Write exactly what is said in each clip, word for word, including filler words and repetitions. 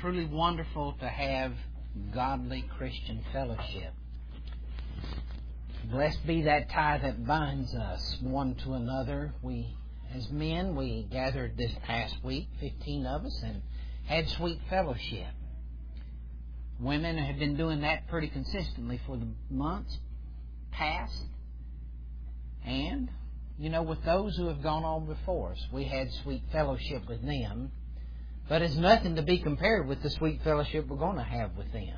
truly wonderful to have godly Christian fellowship. Blessed be that tie that binds us one to another. We, as men, we gathered this past week, fifteen of us, and had sweet fellowship. Women have been doing that pretty consistently for the months past. And, you know, with those who have gone on before us, we had sweet fellowship with them. But it's nothing to be compared with the sweet fellowship we're going to have with them.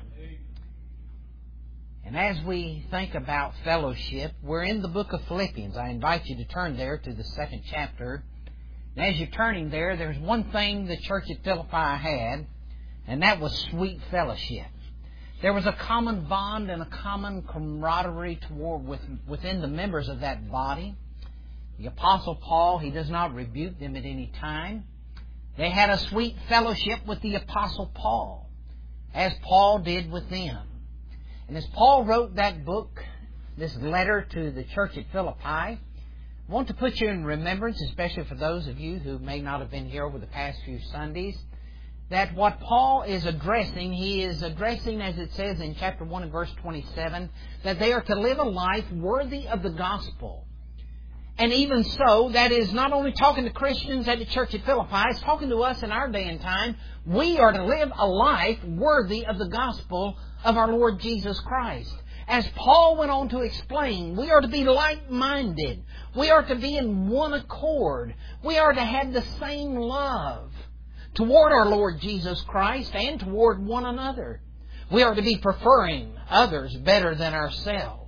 And as we think about fellowship, we're in the book of Philippians. I invite you to turn there to the second chapter. And as you're turning there, there's one thing the church at Philippi had, and that was sweet fellowship. There was a common bond and a common camaraderie toward with, within the members of that body. The Apostle Paul, he does not rebuke them at any time. They had a sweet fellowship with the Apostle Paul, as Paul did with them. And as Paul wrote that book, this letter to the church at Philippi, I want to put you in remembrance, especially for those of you who may not have been here over the past few Sundays, that what Paul is addressing, he is addressing, as it says in chapter one and verse twenty-seven, that they are to live a life worthy of the gospel. And even so, that is not only talking to Christians at the church at Philippi, it's talking to us in our day and time. We are to live a life worthy of the gospel of our Lord Jesus Christ. As Paul went on to explain, we are to be like-minded. We are to be in one accord. We are to have the same love toward our Lord Jesus Christ and toward one another. We are to be preferring others better than ourselves.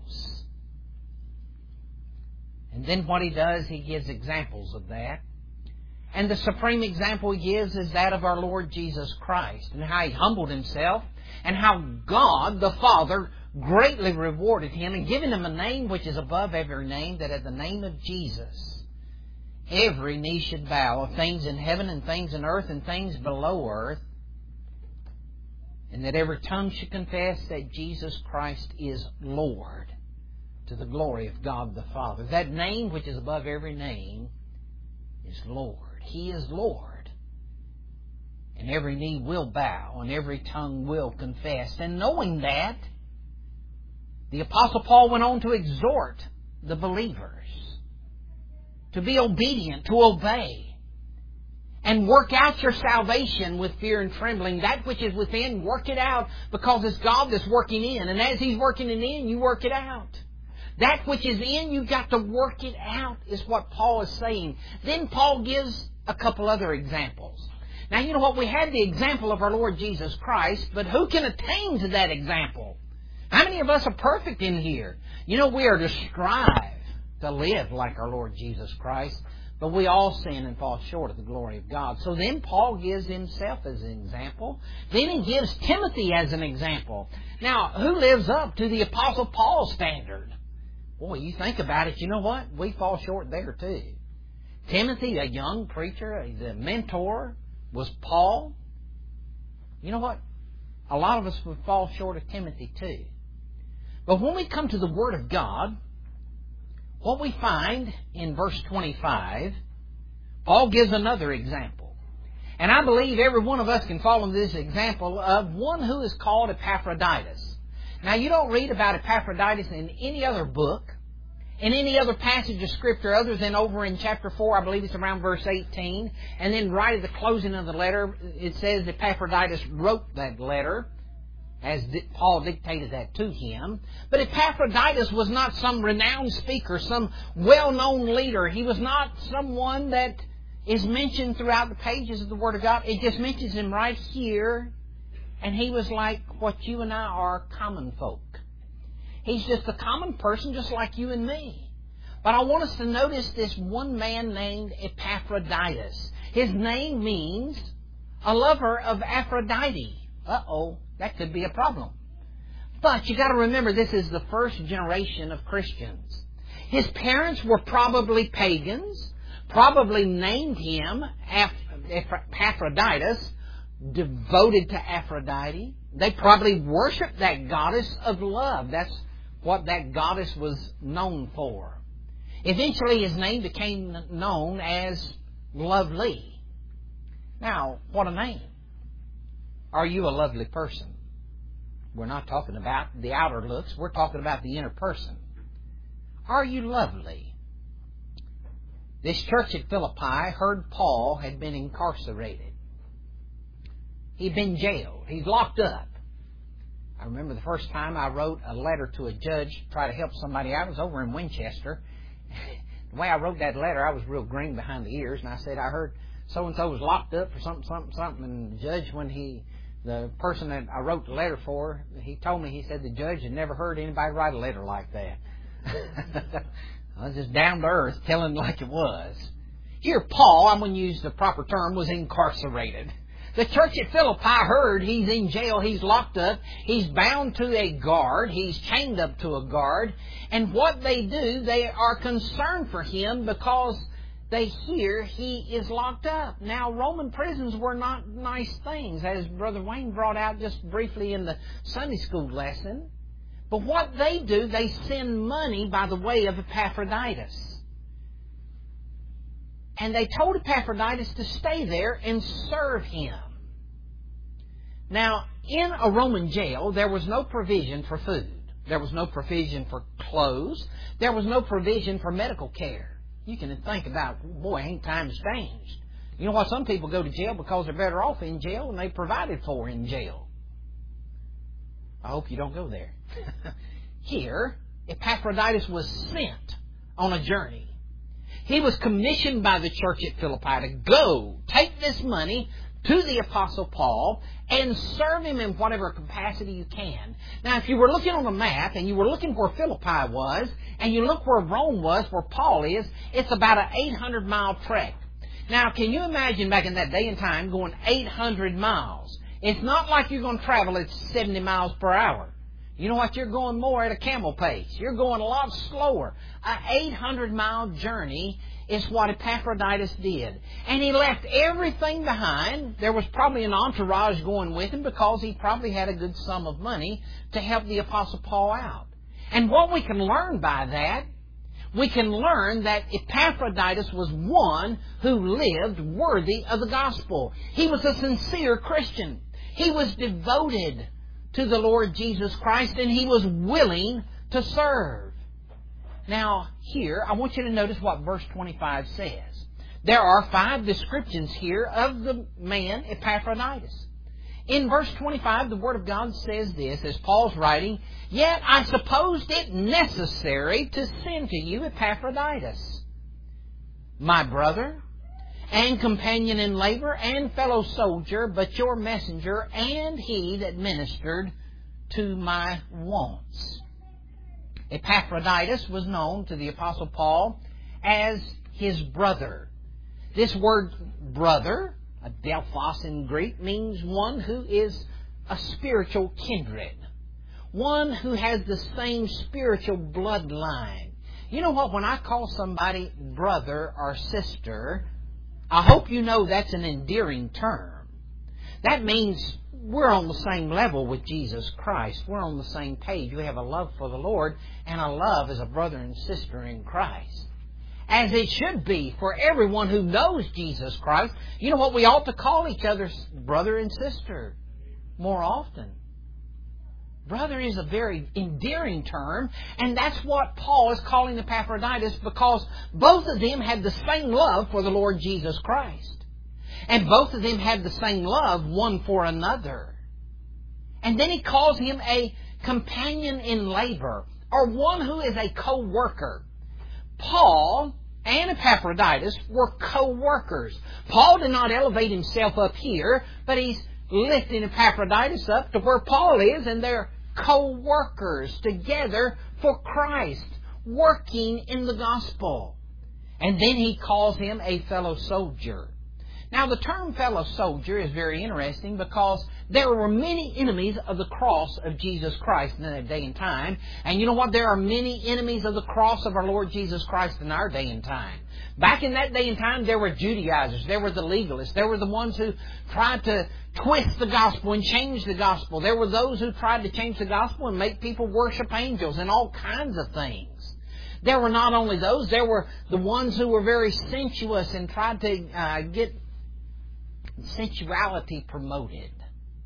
And then what he does, he gives examples of that. And the supreme example he gives is that of our Lord Jesus Christ, and how he humbled himself, and how God the Father greatly rewarded him and given him a name which is above every name, that at the name of Jesus every knee should bow, of things in heaven and things in earth and things below earth, and that every tongue should confess that Jesus Christ is Lord, to the glory of God the Father. That name which is above every name is Lord. He is Lord. And every knee will bow and every tongue will confess. And knowing that, the Apostle Paul went on to exhort the believers to be obedient, to obey, and work out your salvation with fear and trembling. That which is within, work it out, because it's God that's working in. And as He's working it in, you work it out. That which is in, you've got to work it out, is what Paul is saying. Then Paul gives a couple other examples. Now, you know what? We had the example of our Lord Jesus Christ, but who can attain to that example? How many of us are perfect in here? You know, we are to strive to live like our Lord Jesus Christ, but we all sin and fall short of the glory of God. So then Paul gives himself as an example. Then he gives Timothy as an example. Now, who lives up to the Apostle Paul's standard? Boy, you think about it, you know what? We fall short there too. Timothy, a young preacher, the mentor, was Paul. You know what? A lot of us would fall short of Timothy too. But when we come to the Word of God, what we find in verse twenty-five, Paul gives another example. And I believe every one of us can follow this example of one who is called Epaphroditus. Now, you don't read about Epaphroditus in any other book, in any other passage of Scripture other than over in chapter four, I believe it's around verse eighteen. And then right at the closing of the letter, it says Epaphroditus wrote that letter, as Paul dictated that to him. But Epaphroditus was not some renowned speaker, some well-known leader. He was not someone that is mentioned throughout the pages of the Word of God. It just mentions him right here. And he was like what you and I are, common folk. He's just a common person just like you and me. But I want us to notice this one man named Epaphroditus. His name means a lover of Aphrodite. Uh-oh, that could be a problem. But you got to remember, this is the first generation of Christians. His parents were probably pagans, probably named him Epaphroditus, devoted to Aphrodite. They probably worshipped that goddess of love. That's what that goddess was known for. Eventually his name became known as Lovely. Now, what a name. Are you a lovely person? We're not talking about the outer looks. We're talking about the inner person. Are you lovely? This church at Philippi heard Paul had been incarcerated. He'd been jailed. He's locked up. I remember the first time I wrote a letter to a judge to try to help somebody out. I was over in Winchester. The way I wrote that letter, I was real green behind the ears, and I said, I heard so-and-so was locked up for something, something, something, and the judge, when he, the person that I wrote the letter for, he told me, he said the judge had never heard anybody write a letter like that. I was just down to earth, telling like it was. Here, Paul, I'm going to use the proper term, was incarcerated. The church at Philippi heard he's in jail, he's locked up, he's bound to a guard, he's chained up to a guard. And what they do, they are concerned for him because they hear he is locked up. Now, Roman prisons were not nice things, as Brother Wayne brought out just briefly in the Sunday school lesson. But what they do, they send money by the way of Epaphroditus. And they told Epaphroditus to stay there and serve him. Now, in a Roman jail, there was no provision for food. There was no provision for clothes. There was no provision for medical care. You can think about, boy, ain't times changed. You know why some people go to jail? Because they're better off in jail and they provided for in jail. I hope you don't go there. Here, Epaphroditus was sent on a journey. He was commissioned by the church at Philippi to go, take this money to the Apostle Paul and serve him in whatever capacity you can. Now, if you were looking on a map and you were looking where Philippi was and you look where Rome was, where Paul is, it's about an eight hundred mile trek. Now, can you imagine back in that day and time going eight hundred miles? It's not like you're going to travel at seventy miles per hour. You know what? You're going more at a camel pace. You're going a lot slower. An eight hundred mile journey is what Epaphroditus did. And he left everything behind. There was probably an entourage going with him because he probably had a good sum of money to help the Apostle Paul out. And what we can learn by that, we can learn that Epaphroditus was one who lived worthy of the gospel. He was a sincere Christian. He was devoted to the Lord Jesus Christ, and he was willing to serve. Now, here, I want you to notice what verse twenty-five says. There are five descriptions here of the man Epaphroditus. In verse twenty-five, the Word of God says this, as Paul's writing, "Yet I supposed it necessary to send to you Epaphroditus, my brother, and companion in labor, and fellow soldier, but your messenger, and he that ministered to my wants." Epaphroditus was known to the Apostle Paul as his brother. This word brother, adelphos in Greek, means one who is a spiritual kindred. One who has the same spiritual bloodline. You know what? When I call somebody brother or sister, I hope you know that's an endearing term. That means we're on the same level with Jesus Christ. We're on the same page. We have a love for the Lord and a love as a brother and sister in Christ. As it should be for everyone who knows Jesus Christ. You know what? We ought to call each other brother and sister more often. Brother is a very endearing term, and that's what Paul is calling Epaphroditus, because both of them had the same love for the Lord Jesus Christ. And both of them had the same love one for another. And then he calls him a companion in labor, or one who is a co-worker. Paul and Epaphroditus were co-workers. Paul did not elevate himself up here, but he's lifting Epaphroditus up to where Paul is, and they're co-workers together for Christ, working in the gospel. And then he calls him a fellow soldier. Now, the term fellow soldier is very interesting because there were many enemies of the cross of Jesus Christ in that day and time. And you know what? There are many enemies of the cross of our Lord Jesus Christ in our day and time. Back in that day and time, there were Judaizers. There were the legalists. There were the ones who tried to twist the gospel and change the gospel. There were those who tried to change the gospel and make people worship angels and all kinds of things. There were not only those, there were the ones who were very sensuous and tried to uh, get sensuality promoted.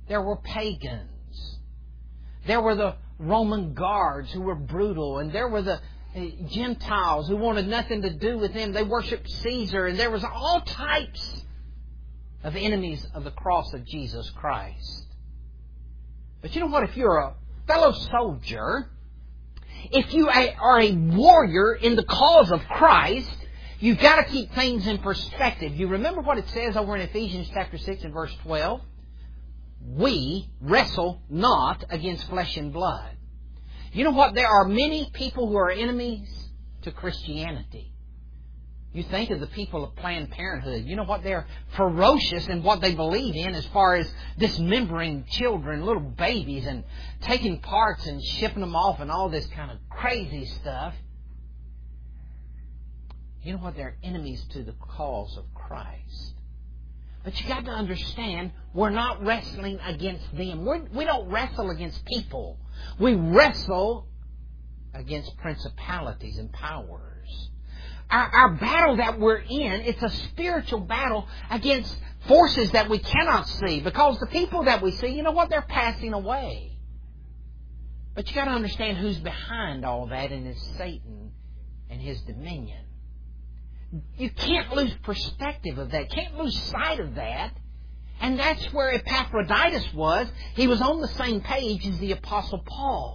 There were pagans. There were the Roman guards who were brutal. And there were the Gentiles who wanted nothing to do with Him. They worshipped Caesar. And there was all types of enemies of the cross of Jesus Christ. But you know what? If you're a fellow soldier, if you are a warrior in the cause of Christ, you've got to keep things in perspective. You remember what it says over in Ephesians chapter six and verse twelve? We wrestle not against flesh and blood. You know what? There are many people who are enemies to Christianity. You think of the people of Planned Parenthood. You know what? They're ferocious in what they believe in as far as dismembering children, little babies, and taking parts and shipping them off and all this kind of crazy stuff. You know what? They're enemies to the cause of Christ. But you got to understand, we're not wrestling against them. We're, we don't wrestle against people. We wrestle against principalities and powers. Our, our battle that we're in, it's a spiritual battle against forces that we cannot see. Because the people that we see, you know what? They're passing away. But you got to understand who's behind all that, and it's Satan and his dominion. You can't lose perspective of that. Can't lose sight of that. And that's where Epaphroditus was. He was on the same page as the Apostle Paul.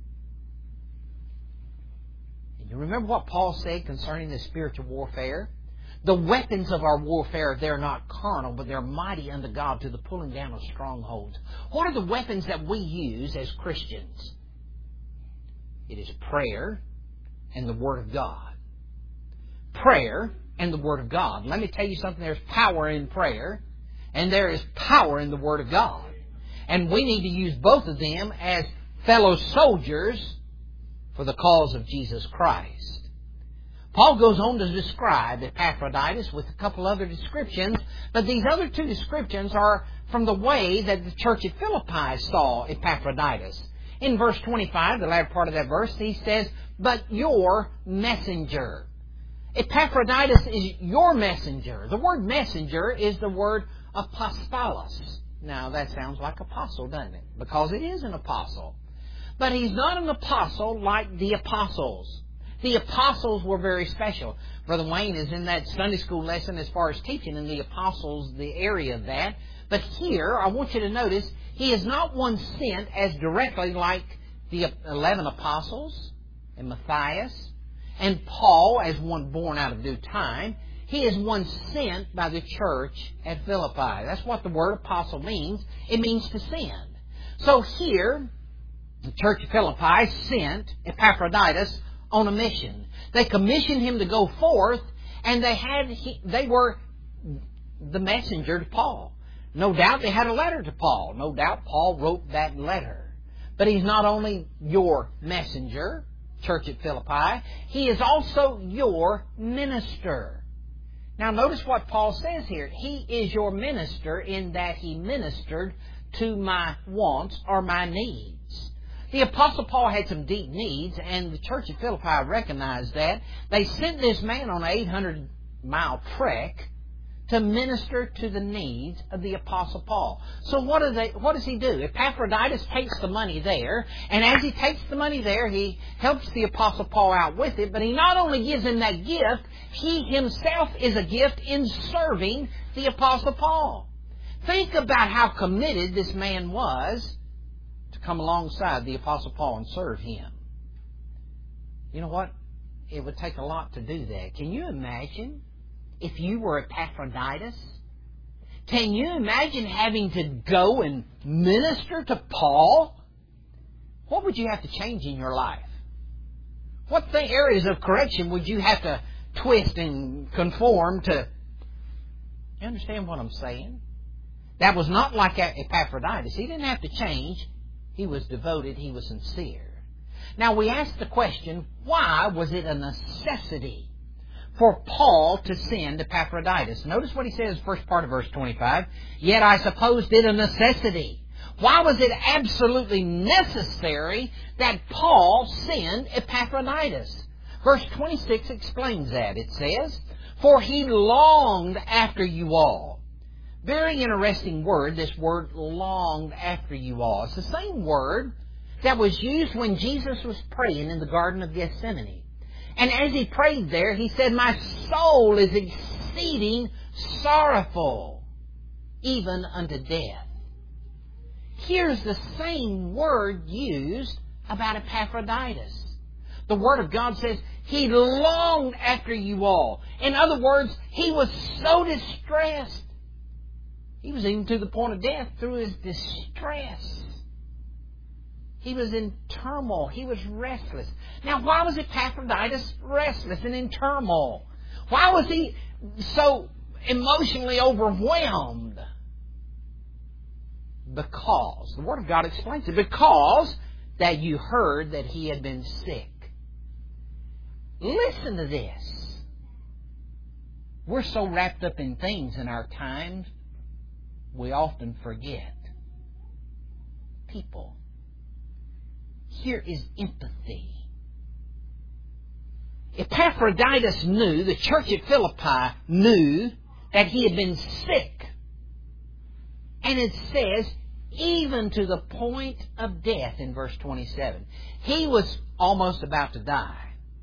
You remember what Paul said concerning the spiritual warfare? The weapons of our warfare, they're not carnal, but they're mighty unto God to the pulling down of strongholds. What are the weapons that we use as Christians? It is prayer and the Word of God. Prayer and the Word of God. Let me tell you something. There's power in prayer and there is power in the Word of God. And we need to use both of them as fellow soldiers for the cause of Jesus Christ. Paul goes on to describe Epaphroditus with a couple other descriptions, but these other two descriptions are from the way that the church at Philippi saw Epaphroditus. In verse twenty-five, the latter part of that verse, he says, "But your messenger." Epaphroditus is your messenger. The word messenger is the word apostolos. Now that sounds like apostle, doesn't it? Because it is an apostle. But he's not an apostle like the apostles. The apostles were very special. Brother Wayne is in that Sunday school lesson as far as teaching in the apostles, the area of that. But here, I want you to notice, he is not one sent as directly like the eleven apostles and Matthias and Paul as one born out of due time. He is one sent by the church at Philippi. That's what the word apostle means. It means to send. So here, the church of Philippi sent Epaphroditus on a mission. They commissioned him to go forth, and they had they were the messenger to Paul. No doubt they had a letter to Paul. No doubt Paul wrote that letter. But he's not only your messenger, church at Philippi, he is also your minister. Now notice what Paul says here. He is your minister in that he ministered to my wants or my needs. The Apostle Paul had some deep needs, and the church of Philippi recognized that. They sent this man on an eight hundred mile trek to minister to the needs of the Apostle Paul. So what, do they, what does he do? Epaphroditus takes the money there, and as he takes the money there, he helps the Apostle Paul out with it, but he not only gives him that gift, he himself is a gift in serving the Apostle Paul. Think about how committed this man was to come alongside the Apostle Paul and serve him. You know what? It would take a lot to do that. Can you imagine if you were Epaphroditus? Can you imagine having to go and minister to Paul? What would you have to change in your life? What the areas of correction would you have to twist and conform to? You understand what I'm saying? That was not like Epaphroditus. He didn't have to change. He was devoted. He was sincere. Now we ask the question, why was it a necessity for Paul to send Epaphroditus? Notice what he says, first part of verse twenty-five. Yet I supposed it a necessity. Why was it absolutely necessary that Paul send Epaphroditus? Verse twenty-six explains that. It says, for he longed after you all, Very interesting word, this word longed after you all. It's the same word that was used when Jesus was praying in the Garden of Gethsemane. And as He prayed there, He said, my soul is exceeding sorrowful, even unto death. Here's the same word used about Epaphroditus. The Word of God says, he longed after you all. In other words, he was so distressed. He was even to the point of death through his distress. He was in turmoil. He was restless. Now, why was Epaphroditus restless and in turmoil? Why was he so emotionally overwhelmed? Because, the Word of God explains it, because that you heard that he had been sick. Listen to this. We're so wrapped up in things in our times, we often forget people. Here is empathy. Epaphroditus knew, the church at Philippi knew, that he had been sick. And it says, even to the point of death in verse twenty-seven. He was almost about to die.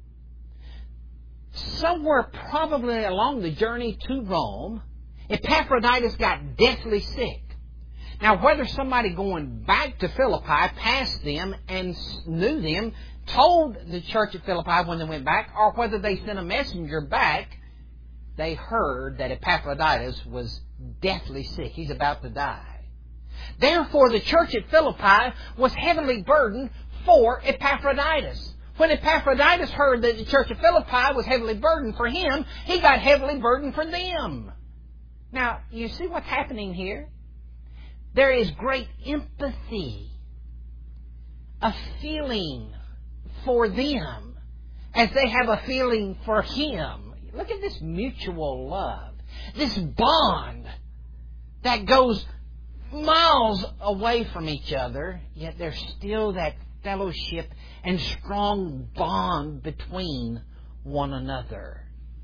Somewhere probably along the journey to Rome, Epaphroditus got deathly sick. Now, whether somebody going back to Philippi passed them and knew them, told the church at Philippi when they went back, or whether they sent a messenger back, they heard that Epaphroditus was deathly sick. He's about to die. Therefore, the church at Philippi was heavily burdened for Epaphroditus. When Epaphroditus heard that the church at Philippi was heavily burdened for him, he got heavily burdened for them. Now, you see what's happening here? There is great empathy, a feeling for them as they have a feeling for him. Look at this mutual love, this bond that goes miles away from each other, yet there's still that fellowship and strong bond between one another.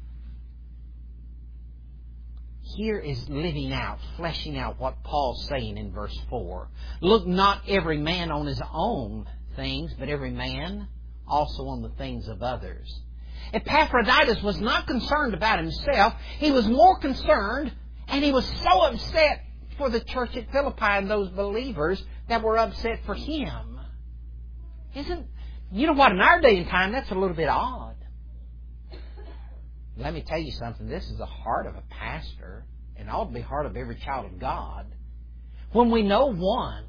Here is living out, fleshing out what Paul's saying in verse four. Look not every man on his own things, but every man also on the things of others. Epaphroditus was not concerned about himself. He was more concerned, and he was so upset for the church at Philippi and those believers that were upset for him. Isn't, you know what, in our day and time, that's a little bit odd. Let me tell you something. This is the heart of a pastor, and ought to be the heart of every child of God. When we know one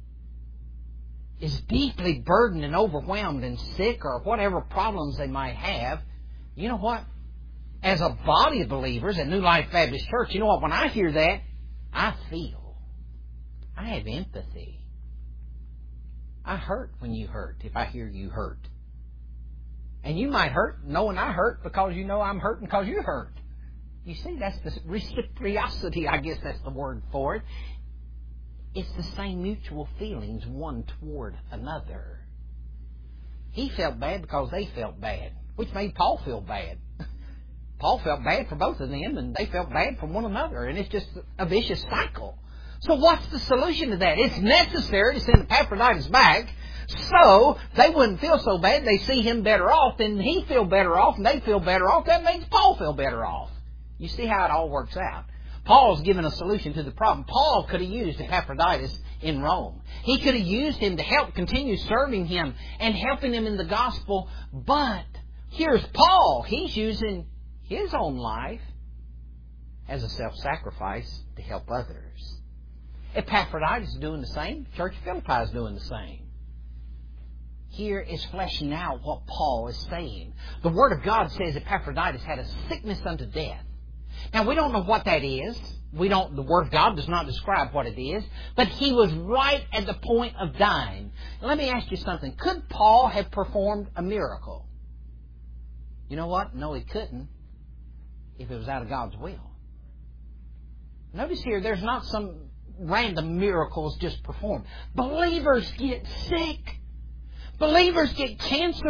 is deeply burdened and overwhelmed and sick or whatever problems they might have, you know what? As a body of believers at New Life Baptist Church, you know what? When I hear that, I feel. I have empathy. I hurt when you hurt, if I hear you hurt. And you might hurt knowing I hurt because you know I'm hurting because you hurt. You see, that's the reciprocity, I guess that's the word for it. It's the same mutual feelings one toward another. He felt bad because they felt bad, which made Paul feel bad. Paul felt bad for both of them, and they felt bad for one another, and it's just a vicious cycle. So what's the solution to that? It's necessary to send Epaphroditus back so they wouldn't feel so bad. They see him better off, then he feel better off, and they feel better off. That makes Paul feel better off. You see how it all works out. Paul's given a solution to the problem. Paul could have used Epaphroditus in Rome. He could have used him to help continue serving him and helping him in the gospel. But here's Paul. He's using his own life as a self-sacrifice to help others. Epaphroditus is doing the same. Church of Philippi is doing the same. Here is fleshing out what Paul is saying. The Word of God says Epaphroditus had a sickness unto death. Now, we don't know what that is. We don't. The Word of God does not describe what it is. But he was right at the point of dying. Now, let me ask you something. Could Paul have performed a miracle? You know what? No, he couldn't. If it was out of God's will. Notice here, there's not some random miracles just performed. Believers get sick. Believers get cancer.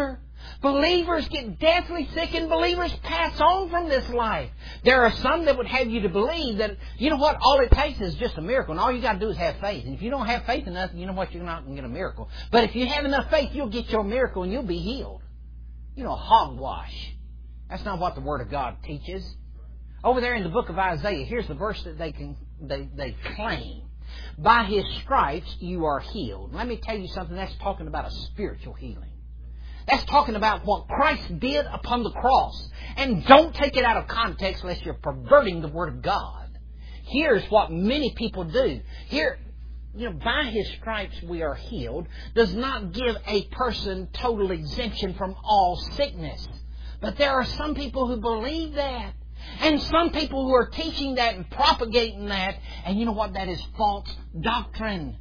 Believers get deathly sick and believers pass on from this life. There are some that would have you to believe that, you know what, all it takes is just a miracle. And all you got to do is have faith. And if you don't have faith enough, you know what, you're not going to get a miracle. But if you have enough faith, you'll get your miracle and you'll be healed. You know, hogwash. That's not what the Word of God teaches. Over there in the book of Isaiah, here's the verse that they can they, they claim. By His stripes you are healed. Let me tell you something. That's talking about a spiritual healing. That's talking about what Christ did upon the cross. And don't take it out of context unless you're perverting the Word of God. Here's what many people do. Here, you know, by His stripes we are healed does not give a person total exemption from all sickness. But there are some people who believe that. And some people who are teaching that and propagating that. And you know what? That is false doctrine.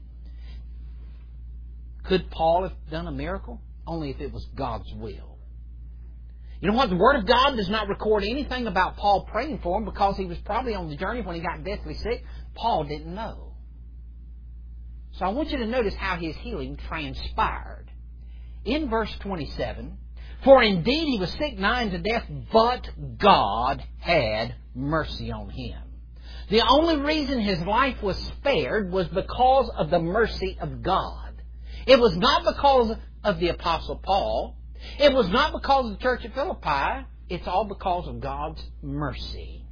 Could Paul have done a miracle? Only if it was God's will. You know what? The Word of God does not record anything about Paul praying for him because he was probably on the journey when he got deathly sick. Paul didn't know. So I want you to notice how his healing transpired. In verse twenty-seven, for indeed he was sick nigh unto death, but God had mercy on him. The only reason his life was spared was because of the mercy of God. It was not because of the Apostle Paul. It was not because of the church at Philippi. It's all because of God's mercy.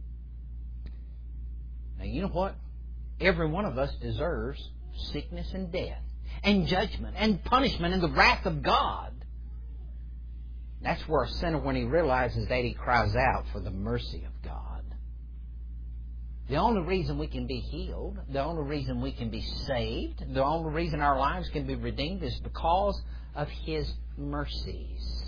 Now, you know what? Every one of us deserves sickness and death and judgment and punishment and the wrath of God. That's where a sinner, when he realizes that, he cries out for the mercy of God. The only reason we can be healed, the only reason we can be saved, the only reason our lives can be redeemed is because of His mercies.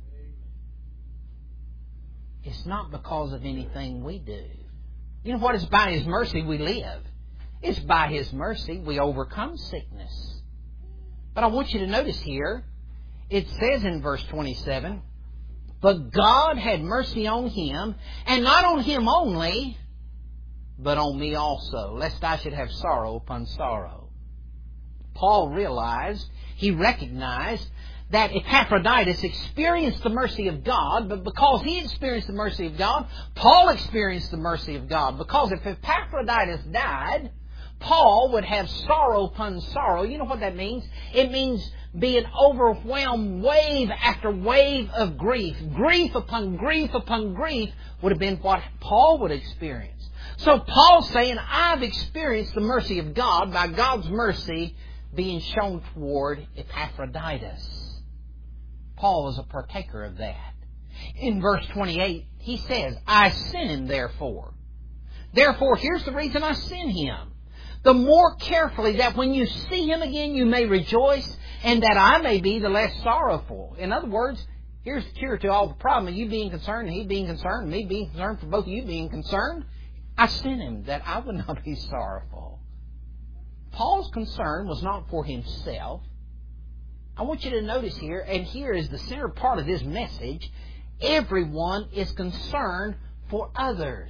It's not because of anything we do. You know what? It's by His mercy we live. It's by His mercy we overcome sickness. But I want you to notice here, it says in verse twenty-seven, but God had mercy on him, and not on him only, but on me also, lest I should have sorrow upon sorrow. Paul realized, he recognized that Epaphroditus experienced the mercy of God, but because he experienced the mercy of God, Paul experienced the mercy of God. Because if Epaphroditus died, Paul would have sorrow upon sorrow. You know what that means? It means being overwhelmed wave after wave of grief. Grief upon grief upon grief would have been what Paul would experience. So Paul's saying, I've experienced the mercy of God by God's mercy being shown toward Epaphroditus. Paul was a partaker of that. In verse twenty-eight, he says, I sent him therefore. Therefore, here's the reason I sent him. The more carefully that when you see him again you may rejoice, and that I may be the less sorrowful. In other words, here's the cure to all the problem of you being concerned, and he being concerned, and me being concerned, for both of you being concerned. I sent him that I would not be sorrowful. Paul's concern was not for himself. I want you to notice here, and here is the center part of this message, everyone is concerned for others.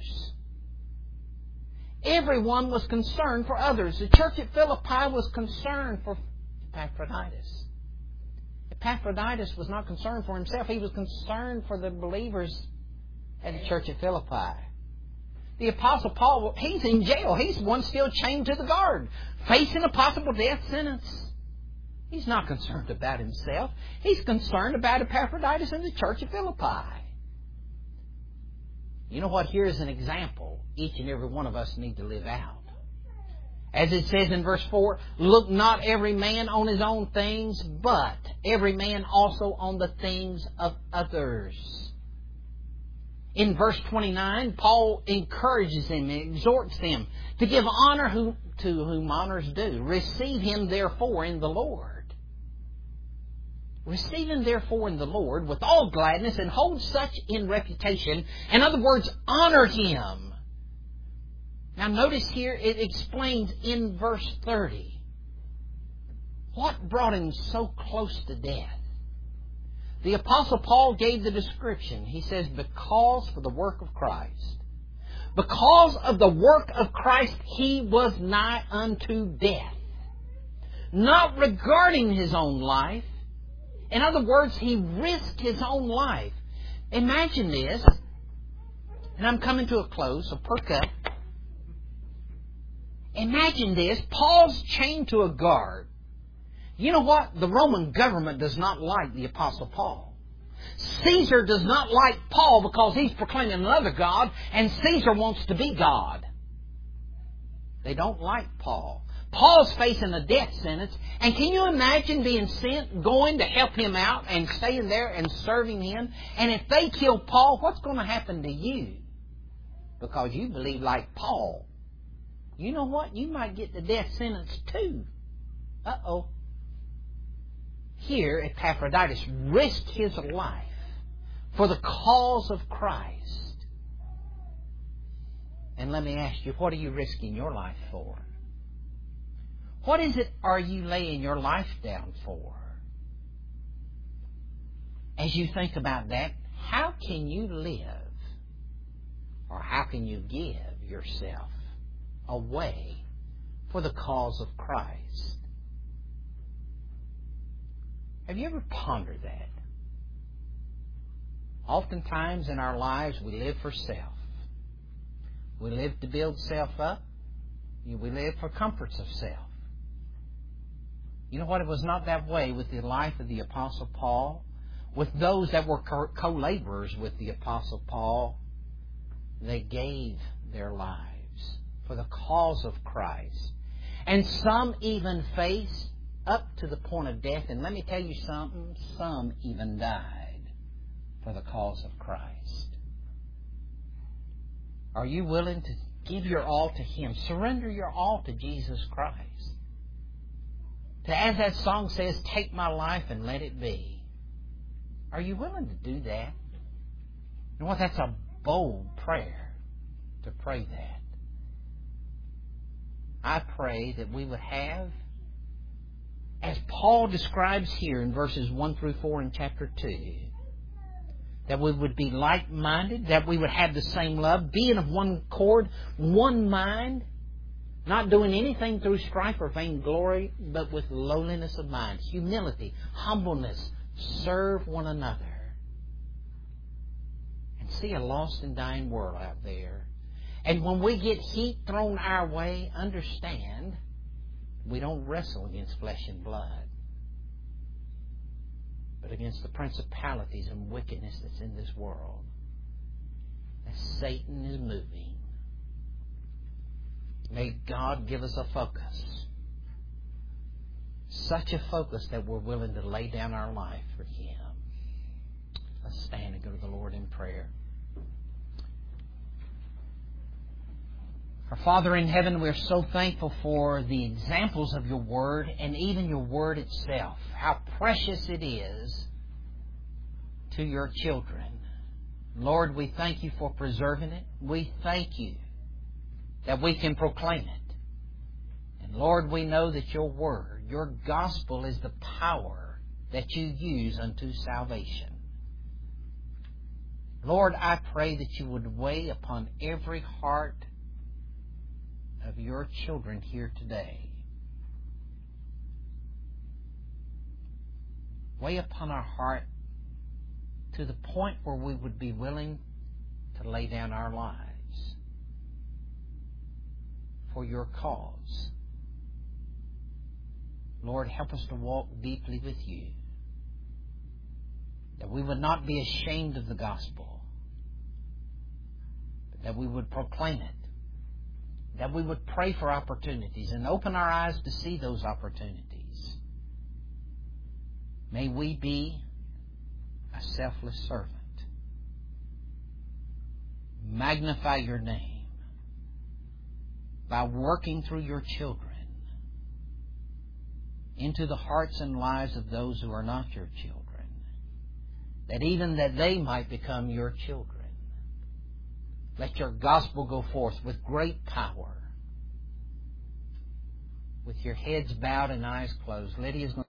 Everyone was concerned for others. The church at Philippi was concerned for Epaphroditus. Epaphroditus was not concerned for himself. He was concerned for the believers at the church at Philippi. The Apostle Paul, he's in jail. He's one still chained to the guard, facing a possible death sentence. He's not concerned about himself. He's concerned about Epaphroditus and the church at Philippi. You know what? Here's an example each and every one of us need to live out. As it says in verse four, look not every man on his own things, but every man also on the things of others. In verse twenty-nine, Paul encourages them and exhorts them to give honor who, to whom honors due. Receive him therefore in the Lord. Receive him therefore in the Lord with all gladness, and hold such in reputation. In other words, honor him. Now notice here it explains in verse thirty what brought him so close to death. The Apostle Paul gave the description. He says, because for the work of Christ. Because of the work of Christ, he was nigh unto death. Not regarding his own life, In other words, He risked His own life. Imagine this, and I'm coming to a close, so perk up. Imagine this, Paul's chained to a guard. You know what? The Roman government does not like the Apostle Paul. Caesar does not like Paul because he's proclaiming another God, and Caesar wants to be God. They don't like Paul. Paul's facing a death sentence, and can you imagine being sent, going to help him out and staying there and serving him? And if they kill Paul, what's going to happen to you? Because you believe like Paul. You know what? You might get the death sentence too. Uh-oh. Here, Epaphroditus risked his life for the cause of Christ. And let me ask you, what are you risking your life for? What is it are you laying your life down for? As you think about that, how can you live, or how can you give yourself away for the cause of Christ? Have you ever pondered that? Oftentimes in our lives we live for self. We live to build self up. We live for comforts of self. You know what? It was not that way with the life of the Apostle Paul. With those that were co-laborers with the Apostle Paul, they gave their lives for the cause of Christ. And some even faced up to the point of death. And let me tell you something, some even died for the cause of Christ. Are you willing to give your all to Him? Surrender your all to Jesus Christ. To, as that song says, take my life and let it be. Are you willing to do that? You know what? That's a bold prayer to pray that. I pray that we would have, as Paul describes here in verses one through four in chapter two, that we would be like-minded, that we would have the same love, being of one accord, one mind, not doing anything through strife or vainglory, but with lowliness of mind, humility, humbleness, serve one another. And see a lost and dying world out there. And when we get heat thrown our way, understand we don't wrestle against flesh and blood, but against the principalities and wickedness that's in this world, as Satan is moving. May God give us a focus, such a focus that we're willing to lay down our life for Him. Let's stand and go to the Lord in prayer. Our Father in heaven, we're so thankful for the examples of your Word and even your Word itself. How precious it is to your children. Lord, we thank you for preserving it. We thank you that we can proclaim it. And Lord, we know that your Word, your gospel is the power that you use unto salvation. Lord, I pray that you would weigh upon every heart of your children here today. Weigh upon our heart to the point where we would be willing to lay down our lives for your cause. Lord, help us to walk deeply with you, that we would not be ashamed of the gospel, but that we would proclaim it, that we would pray for opportunities and open our eyes to see those opportunities. May we be a selfless servant. Magnify your name by working through your children into the hearts and lives of those who are not your children, that even that they might become your children. Let your gospel go forth with great power. With your heads bowed and eyes closed, Lydia's going